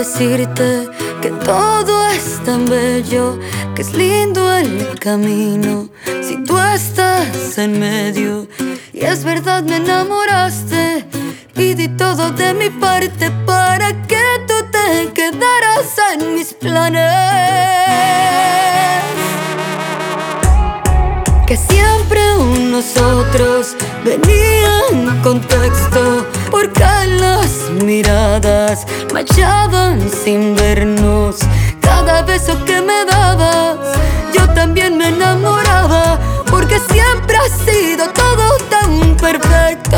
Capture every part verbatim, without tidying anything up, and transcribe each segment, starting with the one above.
decirte que todo es tan bello, que es lindo el camino si tú estás en medio. Y es verdad, me enamoraste y di todo de mi parte para que tú te quedaras en mis planes. Que siempre un nosotros venía en contexto, porque las miradas me echaban sin vernos. Cada beso que me dabas, yo también me enamoraba, porque siempre ha sido todo tan perfecto.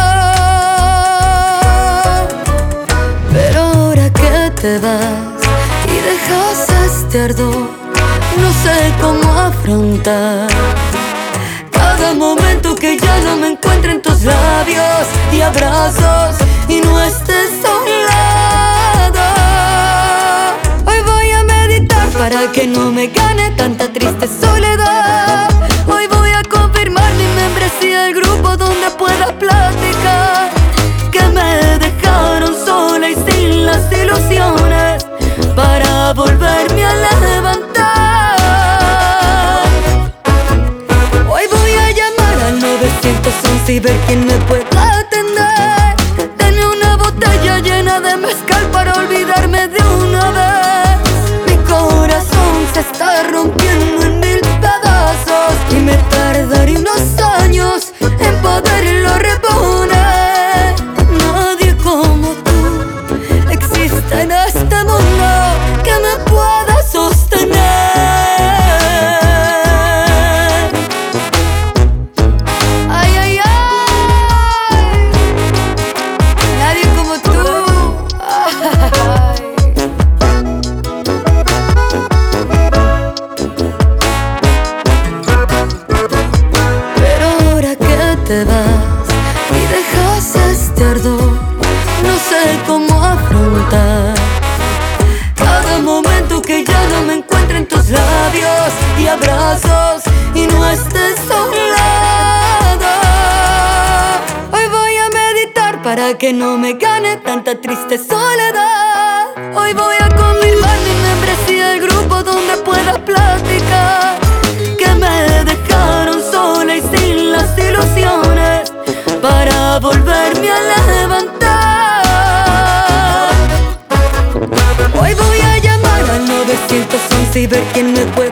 Pero ahora que te vas y dejas este ardor, no sé cómo afrontar cada momento que ya no me encuentre en tus labios y abrazos y no estés a un lado. Hoy voy a meditar para que no me gane tanta triste soledad. Hoy voy a confirmar mi membresía del grupo donde pueda platicar que me dejaron sola y sin las ilusiones para volverme a levantar. novecientos once y ver quién me pueda atender. Denme una botella llena de mezcal para olvidarme de una vez. Mi corazón se está rompiendo en mil pedazos y me tardaré unos años en poderlo reponer. Nadie como tú existe en este mundo que me pueda sostener. Te vas y dejas este ardor, no sé cómo afrontar cada momento que ya no me encuentre en tus labios y abrazos y no estés a un lado. Hoy voy a meditar para que no me gane tanta triste soledad. Hoy voy a confirmar mi membresía del grupo donde pueda platicar que me dejaron sola y sin las ilusiones para volverme a levantar. Hoy voy a llamar al novecientos once y ver quién me puede